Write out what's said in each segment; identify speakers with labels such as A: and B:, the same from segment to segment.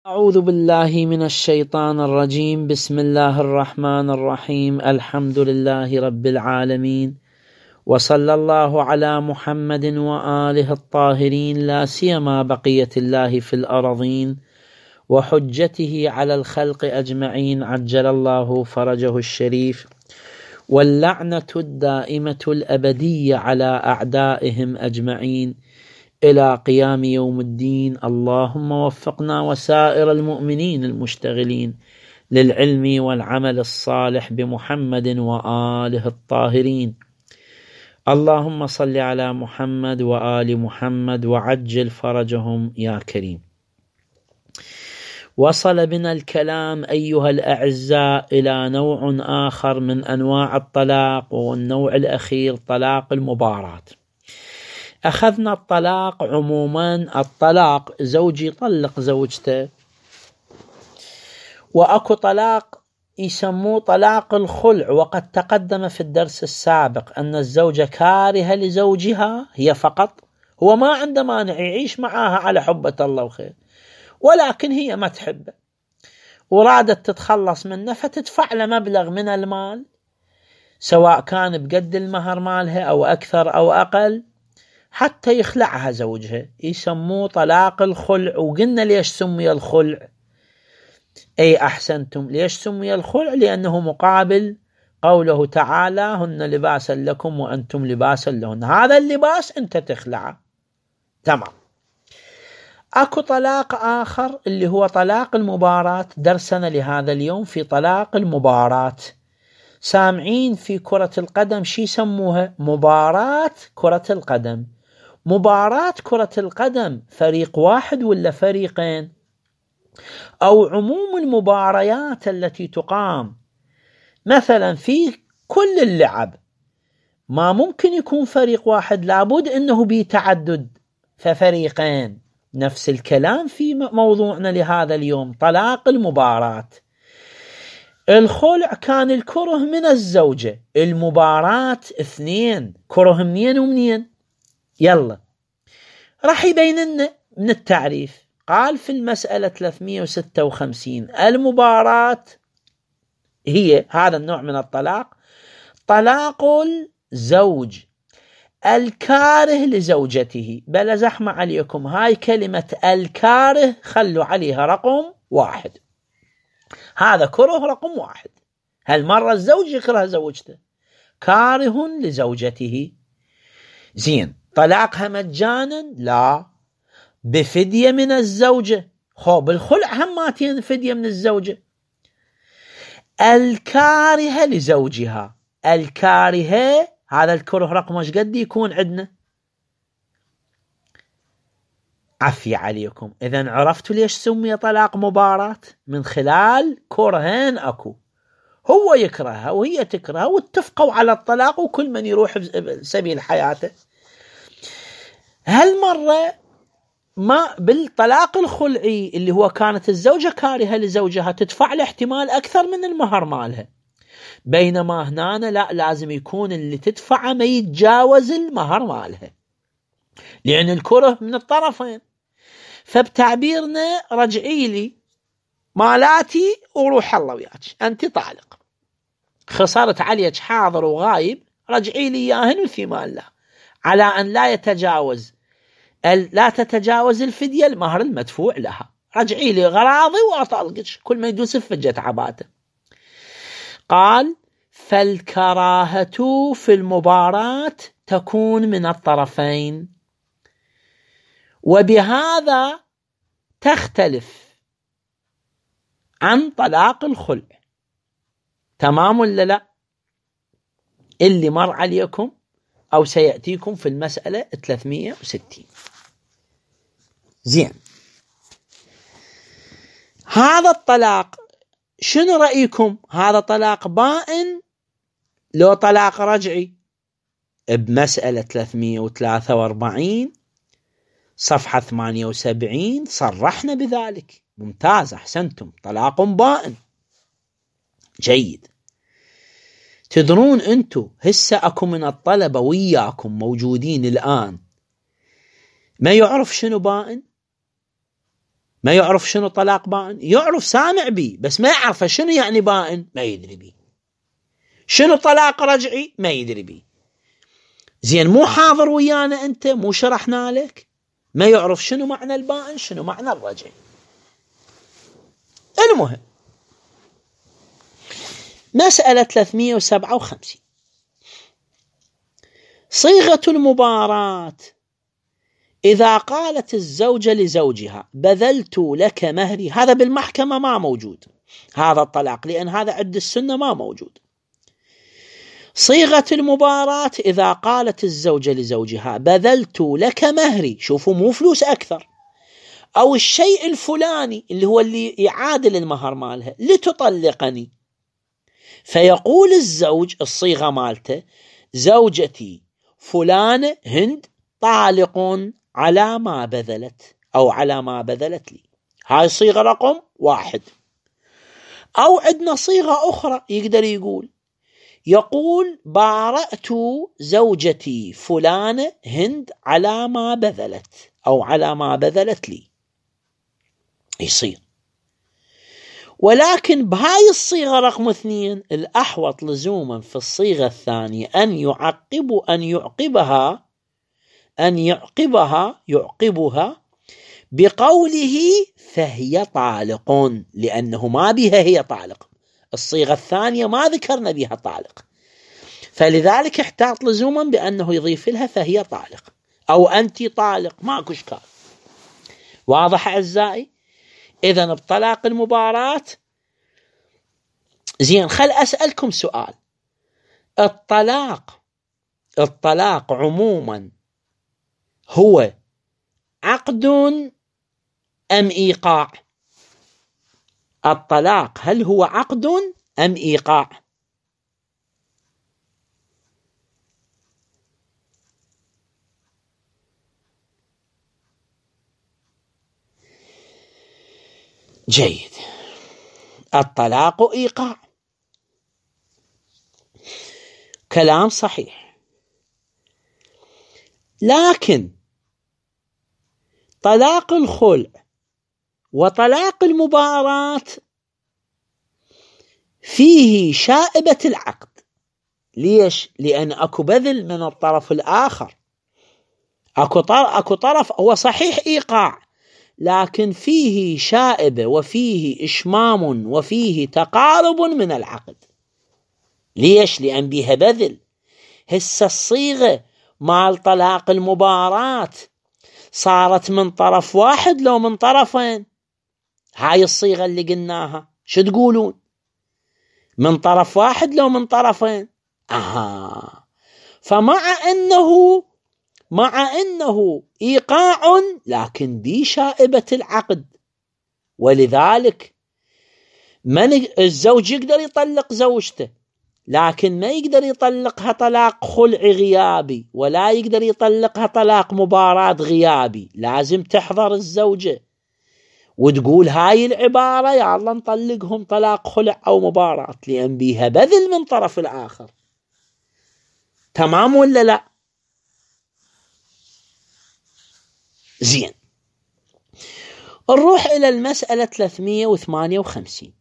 A: أعوذ بالله من الشيطان الرجيم. بسم الله الرحمن الرحيم. الحمد لله رب العالمين، وصلى الله على محمد وآله الطاهرين، لا سيما بقية الله في الأرضين وحجته على الخلق أجمعين، عجل الله فرجه الشريف، واللعنة الدائمة الأبدية على أعدائهم أجمعين إلى قيام يوم الدين. اللهم وفقنا وسائر المؤمنين المشتغلين للعلم والعمل الصالح بمحمد وآله الطاهرين. اللهم صل على محمد وآل محمد وعجل فرجهم يا كريم. وصل بنا الكلام أيها الأعزاء إلى نوع آخر من أنواع الطلاق، والنوع الأخير طلاق المباراة. أخذنا الطلاق عموما، الطلاق زوجي يطلق زوجته، وأكو طلاق يسموه طلاق الخلع، وقد تقدم في الدرس السابق أن الزوجة كارهة لزوجها هي فقط، هو ما عنده مانع يعيش معها على حبة الله وخير، ولكن هي ما تحبه ورادت تتخلص منه، فتدفع له مبلغ من المال سواء كان بقد المهر مالها أو أكثر أو أقل حتى يخلعها زوجها، يسموه طلاق الخلع. وقلنا ليش سمي الخلع؟ أي أحسنتم، ليش سمي الخلع؟ لأنه مقابل قوله تعالى: هن لباسا لكم وأنتم لباسا لهن، هذا اللباس أنت تخلعه. تمام. أكو طلاق آخر اللي هو طلاق المباراة. درسنا لهذا اليوم في طلاق المباراة. سامعين في كرة القدم شي يسموها؟ مباراة كرة القدم. مباراة كرة القدم فريق واحد ولا فريقين؟ أو عموم المباريات التي تقام مثلا في كل اللعب، ما ممكن يكون فريق واحد، لابد أنه بيتعدد ففريقين. نفس الكلام في موضوعنا لهذا اليوم، طلاق المباراة. الخلع كان الكره من الزوجة، المباراة اثنين، كره منين ومنين؟ يلا راح يبين لنا من التعريف. قال في المسألة 356: المباراة هي هذا النوع من الطلاق، طلاق الزوج الكاره لزوجته. بلا زحمة عليكم، هاي كلمة الكاره خلوا عليها رقم 1، هذا كره رقم 1. هالمرة الزوج يكره زوجته، كاره لزوجته. زين، طلاقها مجانا؟ لا، بفدية من الزوجة. خوب الخلع هماتين فدية من الزوجة. الكارهة لزوجها، الكارهة هذا الكره رقم ايش قد يكون عندنا؟ عفي عليكم. إذن عرفتوا ليش سمي طلاق مباراة؟ من خلال كرهين أكو، هو يكرهها وهي تكرهها واتفقوا على الطلاق وكل من يروح بسبيل حياته. هالمرة ما بالطلاق الخلعي اللي هو كانت الزوجة كارهة لزوجها تدفع له احتمال أكثر من المهر مالها، بينما هنا لا، لازم يكون اللي تدفعه ما يتجاوز المهر مالها، لأن الكره من الطرفين. فبتعبيرنا رجعي لي مالاتي وروح الله وياك، أنت طالق، خسرت عليك حاضر وغايب، رجعي لي ياهن في مال الله، على أن لا تتجاوز الفدية المهر المدفوع لها. رجعي لي غراضي وأطلقك، كل ما يدوس فجت عباته. قال: فالكراهة في المباراة تكون من الطرفين، وبهذا تختلف عن طلاق الخلع. تمام ولا لا؟ اللي مر عليكم أو سيأتيكم في المسألة 360. زين، هذا الطلاق شنو رأيكم؟ هذا طلاق بائن لو طلاق رجعي؟ بمسألة 343 صفحة 78 صرحنا بذلك. ممتاز، أحسنتم، طلاق بائن. جيد. تدرون أنتوا هسه أكو من الطلبة وياكم موجودين الآن ما يعرف شنو بائن؟ ما يعرف شنو طلاق بائن، يعرف سامع بي بس ما يعرف شنو يعني بائن، ما يدري بي. شنو طلاق رجعي ما يدري بي. زين مو حاضر ويانا أنت، مو شرحنا لك، ما يعرف شنو معنى البائن شنو معنى الرجعي. المهم مسألة 357 صيغة المباراة إذا قالت الزوجة لزوجها بذلت لك مهري، هذا بالمحكمة ما موجود هذا الطلاق، لأن هذا عند السنة ما موجود. صيغة المباراة إذا قالت الزوجة لزوجها بذلت لك مهري، شوفوا مو فلوس أكثر، أو الشيء الفلاني اللي هو اللي يعادل المهر مالها لتطلقني، فيقول الزوج الصيغة مالته زوجتي فلانة هند طالق على ما بذلت أو على ما بذلت لي. هاي صيغة رقم 1. أو عندنا صيغة أخرى يقدر يقول بارأت زوجتي فلانة هند على ما بذلت أو على ما بذلت لي، يصير. ولكن بهاي الصيغة رقم 2 الأحوط لزوما في الصيغة الثانية أن يعقبها بقوله فهي طالق، لأنه ما بها هي طالق، الصيغة الثانية ما ذكرنا بها طالق، فلذلك احتاط لزوما بأنه يضيف لها فهي طالق أو أنت طالق، ماكو إشكال. واضح أعزائي؟ إذن بطلاق المباراة. زين خل أسألكم سؤال، الطلاق عموما هو عقد أم إيقاع؟ الطلاق هل هو عقد أم إيقاع؟ جيد، الطلاق إيقاع، كلام صحيح. لكن طلاق الخلع وطلاق المباراة فيه شائبة العقد. ليش؟ لأن أكو بذل من الطرف الآخر، أكو طرف هو صحيح إيقاع لكن فيه شائبة وفيه إشمام وفيه تقارب من العقد. ليش؟ لأن بها بذل. هسه الصيغة مال طلاق المباراة صارت من طرف واحد لو من طرفين؟ هاي الصيغة اللي قلناها شو تقولون؟ من طرف واحد لو من طرفين؟ فمع أنه إيقاع لكن بشائبة العقد، ولذلك الزوج يقدر يطلق زوجته لكن ما يقدر يطلقها طلاق خلع غيابي ولا يقدر يطلقها طلاق مباراة غيابي. لازم تحضر الزوجة وتقول هاي العبارة يا الله نطلقهم طلاق خلع أو مباراة، لأن بيها بذل من طرف الآخر. تمام ولا لا؟ زين، نروح إلى المسألة 358.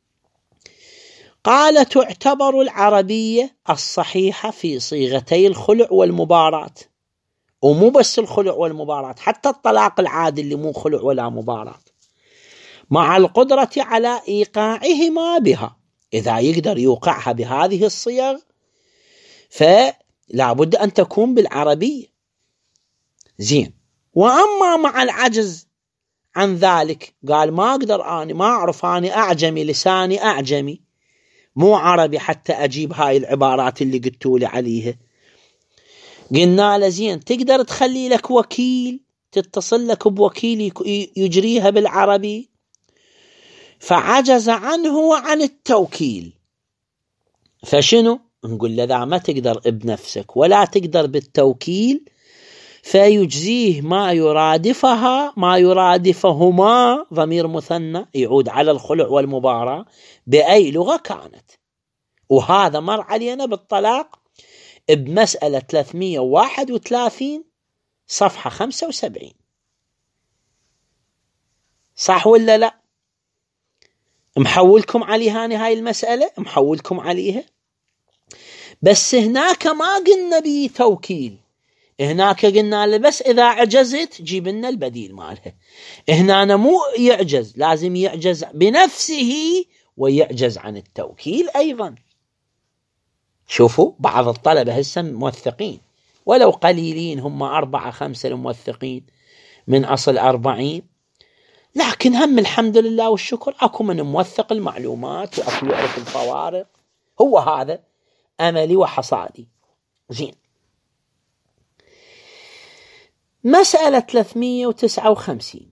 A: قال تعتبر العربية الصحيحة في صيغتي الخلع والمباراة، ومو بس الخلع والمباراة، حتى الطلاق العادي اللي مو خلع ولا مباراة، مع القدرة على إيقاعهما بها. إذا يقدر يوقعها بهذه الصيغ فلا بد أن تكون بالعربية. زين، وأما مع العجز عن ذلك قال ما أقدر، أنا ما أعرف، أنا أعجمي، لساني أعجمي مو عربي حتى أجيب هاي العبارات اللي قلتولي عليها. قلنا له زين تقدر تخلي لك وكيل، تتصل لك بوكيل يجريها بالعربي، فعجز عنه وعن التوكيل. فشنو؟ نقول له ذا ما تقدر بنفسك ولا تقدر بالتوكيل، فيجزيه ما يرادفهما ضمير مثنى يعود على الخلع والمباراة بأي لغة كانت. وهذا مر علينا بالطلاق بمسألة 331 صفحة 75. صح ولا لا؟ محولكم عليها هاي المسألة، محولكم عليها. بس هناك ما قلنا بي توكيل، هناك قلنا له بس إذا عجزت جيب لنا البديل مالها. هنا مو يعجز، لازم يعجز بنفسه ويعجز عن التوكيل أيضا. شوفوا بعض الطلبة هسه موثقين ولو قليلين، هم 4 5 الموثقين من أصل 40، لكن هم الحمد لله والشكر أكو من موثق المعلومات وأكو يعرف الفوارق. هو هذا أملي وحصادي. زين، مسألة 359،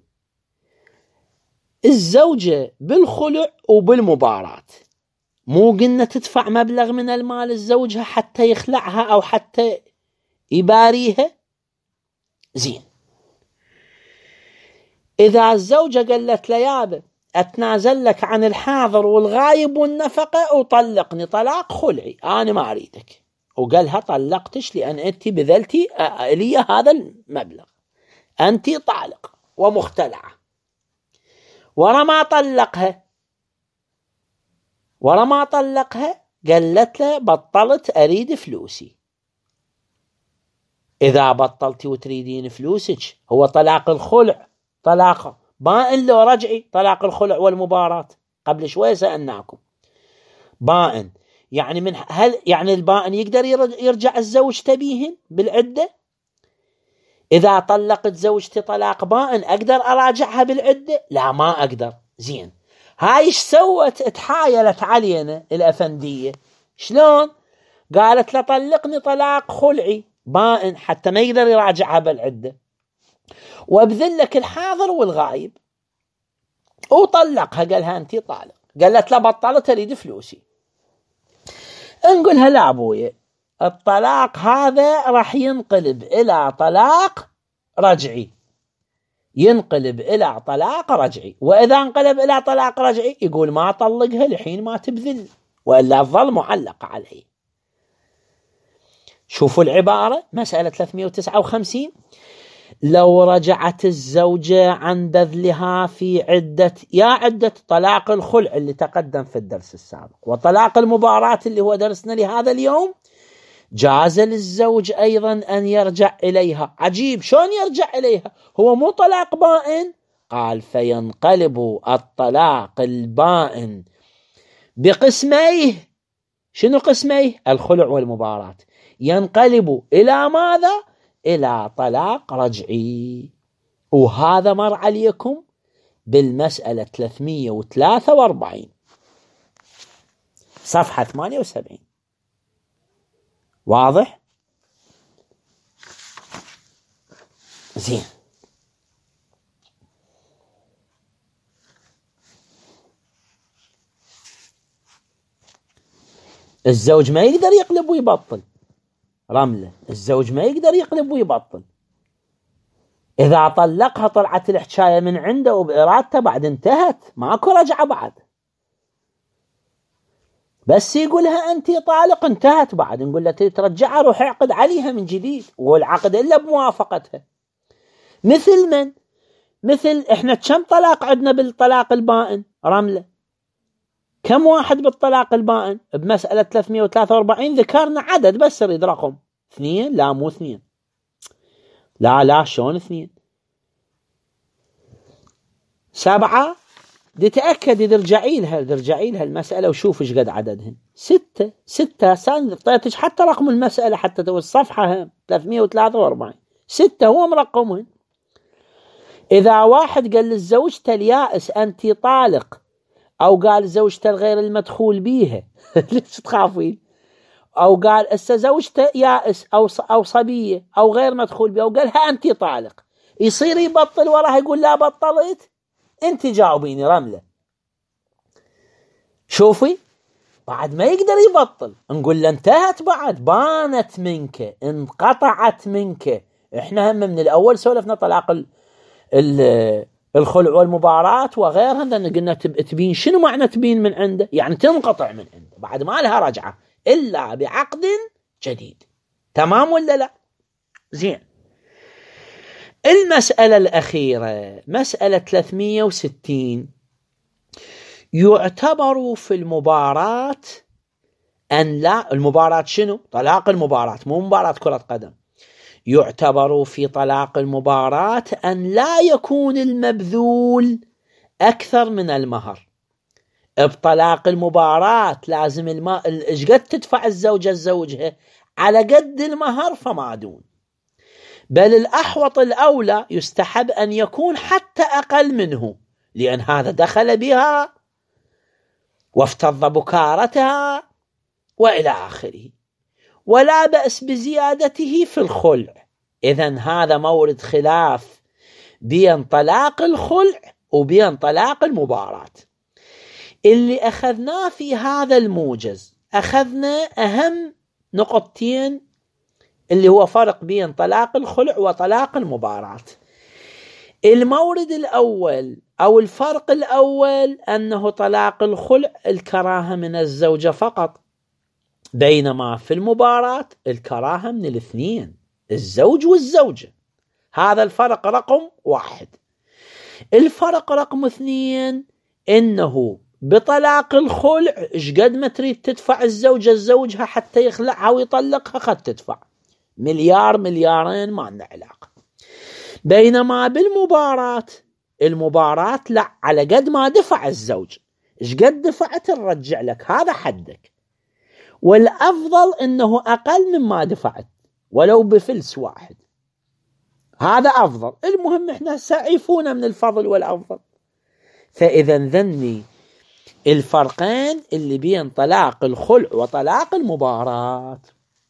A: الزوجة بالخلع وبالمباراة، مو قلنا تدفع مبلغ من المال الزوجها حتى يخلعها أو حتى يباريها؟ زين، إذا الزوجة قالت ليابا أتنازل لك عن الحاضر والغايب والنفقة وطلقني طلاق خلعي، أنا ما أريدك، وقالها طلقتش لأن أنت بذلتي لي هذا المبلغ، أنت طالق ومختلعة. ورا ما طلقها قالت له بطلت أريد فلوسي. إذا بطلتي وتريدين فلوسك، هو طلاق الخلع طلاقه بائن لو رجعي. طلاق الخلع والمباراة قبل شوية سألناكم بائن، يعني من هل يعني البائن يقدر يرجع الزوج تبيهن بالعدة؟ إذا طلقت زوجتي طلاق بائن أقدر أراجعها بالعدة؟ لا، ما أقدر. زين، هاي ايش سوت؟ اتحايلت علينا الأفندية. شلون؟ قالت له طلقني طلاق خلعي بائن حتى ما يقدر يراجعها بالعدة، وابذلك الحاضر والغايب، وطلقها. قالها أنت طالق. قالت لا بطلت أريد فلوسي. نقولها لا أبويا، الطلاق هذا راح ينقلب إلى طلاق رجعي، ينقلب إلى طلاق رجعي. وإذا انقلب إلى طلاق رجعي يقول ما طلقها لحين ما تبذل، وإلا تظل معلقة عليه. شوفوا العبارة، مسألة 359، لو رجعت الزوجة عن بذلها في عدة طلاق الخلع اللي تقدم في الدرس السابق وطلاق المباراة اللي هو درسنا لهذا اليوم، جاز للزوج أيضا أن يرجع إليها. عجيب، شلون يرجع إليها؟ هو مو طلاق بائن؟ قال فينقلب الطلاق البائن بقسميه. شنو قسميه؟ الخلع والمباراة. ينقلب إلى ماذا؟ إلى طلاق رجعي. وهذا مر عليكم بالمسألة 343 صفحة 78. واضح؟ زين، الزوج ما يقدر يقلب ويبطل. رملة، الزوج ما يقدر يقلب ويبطل. إذا طلقها طلعت الحكاية من عنده وبإرادته، بعد انتهت، ماكو رجعة بعد. بس يقولها أنت طالق انتهت، بعد نقول له ترجعها روح اعقد عليها من جديد، والعقد إلا بموافقتها. مثل من؟ مثل إحنا كم طلاق عندنا بالطلاق البائن؟ رملة، كم واحد بالطلاق البائن؟ بمسألة 343 ذكرنا عدد بس يريد رقم 2. لا مو 2، لا شلون 2؟ 7. دي تأكد إذا رجعي لها المسألة وشوف إيش قد عددهن. 6 سنة طيتش حتى رقم المسألة حتى تو الصفحة 343 6 هو مرقمهن. إذا واحد قال للزوجة اليائس أنت طالق، أو قال زوجته الغير المدخول بيها ليش تخافين، أو قال زوجته يائس أو صبية أو غير مدخول بيها وقالها أنت طالق، يصير يبطل وراها يقول لا بطلت؟ أنت جاوبيني رملة. شوفي، بعد ما يقدر يبطل نقول له انتهت، بعد بانت منك، انقطعت منك. احنا هم من الأول سولفنا طلاق الخلع والمباراة وغيرها، لأن قلنا تبين. شنو معنى تبين من عنده؟ يعني تنقطع من عنده، بعد ما لها رجعة إلا بعقد جديد. تمام ولا لا؟ زين، المسألة الأخيرة مسألة 360، يعتبر في المباراة أن لا، المباراة شنو؟ طلاق المباراة، مو مباراة كرة قدم. يعتبر في طلاق المباراة أن لا يكون المبذول أكثر من المهر. بطلاق المباراة لازم إيش قد تدفع الزوجة لزوجها على قد المهر فما دون، بل الأحوط الأولى يستحب أن يكون حتى أقل منه، لأن هذا دخل بها وافتض بكارتها وإلى آخره، ولا بأس بزيادته في الخلع. إذن هذا مورد خلاف بين طلاق الخلع وبين طلاق المباراة. اللي أخذناه في هذا الموجز، أخذنا أهم نقطتين، اللي هو فرق بين طلاق الخلع وطلاق المباراة. المورد الأول أو الفرق الأول أنه طلاق الخلع الكراهة من الزوجة فقط، بينما في المباراة الكراهة من الاثنين، الزوج والزوجة. هذا الفرق رقم 1. الفرق رقم 2 إنه بطلاق الخلع إيش قد ما تريد تدفع الزوجة لزوجها حتى يخلعها ويطلقها قد تدفع مليار مليارين، ما عندنا علاقة. بينما بالمباراة، المباراة لا، على قد ما دفع الزوج إيش قد دفعت نرجع لك، هذا حدك، والأفضل أنه أقل مما دفعت ولو بفلس واحد، هذا أفضل. المهم إحنا سعيفون من الفضل والأفضل. فإذا ذني الفرقين اللي بين طلاق الخلع وطلاق المباراة.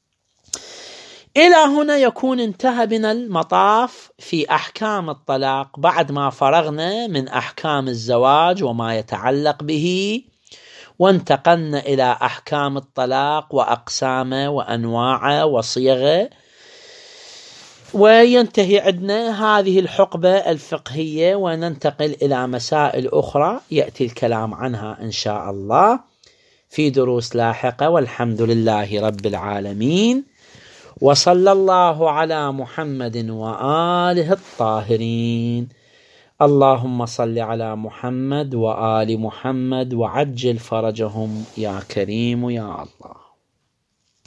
A: إلى هنا يكون انتهى بنا المطاف في أحكام الطلاق، بعد ما فرغنا من أحكام الزواج وما يتعلق به، وانتقلنا إلى أحكام الطلاق وأقسامه وأنواعه وصيغه. وينتهي عندنا هذه الحقبة الفقهية، وننتقل إلى مسائل أخرى يأتي الكلام عنها إن شاء الله في دروس لاحقة. والحمد لله رب العالمين، وصلى الله على محمد وآله الطاهرين. اللهم صل على محمد وآل محمد وعجل فرجهم يا كريم يا الله.